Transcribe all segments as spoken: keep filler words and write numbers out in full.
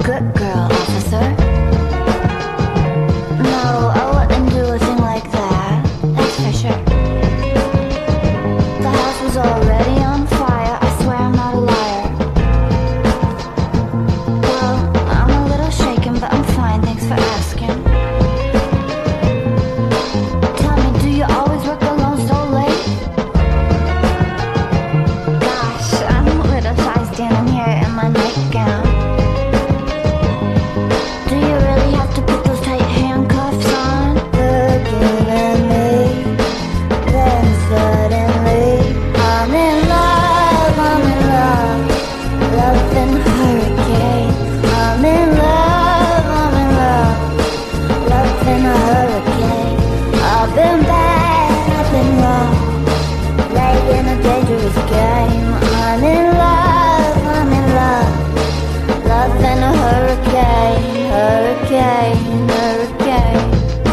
good girl, officer. No, I wouldn't do a thing like that, that's for sure. The house was already on fire, I swear I'm not a liar. Well, I'm a little shaken, but I'm fine, thanks for asking. Tell me, do you always work alone so late? Gosh, I'm a little shy standing here in my nightgown. Do you really have to put those tight handcuffs on? Looking at me, then suddenly I'm in love, I'm in love, love and hurricane. I'm in love, I'm in love, love and a hurricane. I've been bad, I've been wrong, playing a dangerous game. I'm in love, I'm in love, love and a hurricane, hurricane, hurricane.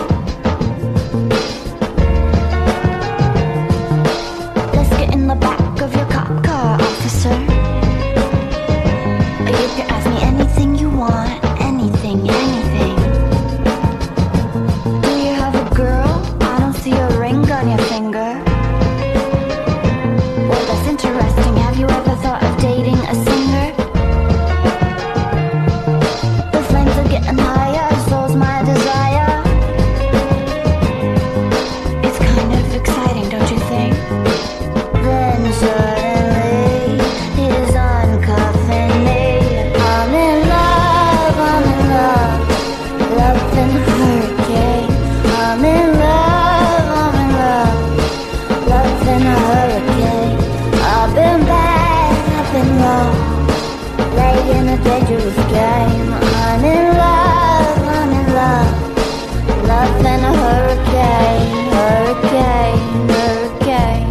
Let's get in the back of your cop car, officer. You can ask me anything you want, anything, anything. Do you have a girl? I don't see a ring on your finger. Well, that's interesting. Have you ever thought of dating a singer? The flames are getting higher, so's my desire. It's kind of exciting, don't you think? Then suddenly he's uncuffing me. I'm in love, I'm in love, love and hurricane. I'm in love, I'm in love, love and a hurricane. I've been bad, I've been wrong, playing a dangerous game. I'm in love, I'm in love, love and a hurricane, hurricane, hurricane.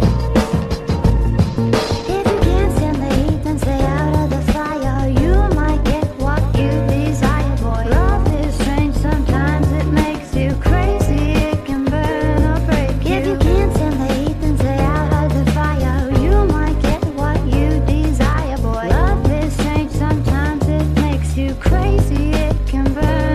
If you can't stand the heat, then stay out of the fire. You might get what you desire, boy. Love is strange, sometimes it makes you crazy. It can burn or break you. If you can't stand the heat, then stay out of the fire. You might get what you desire, boy. Love is strange, sometimes it makes you crazy. It can burn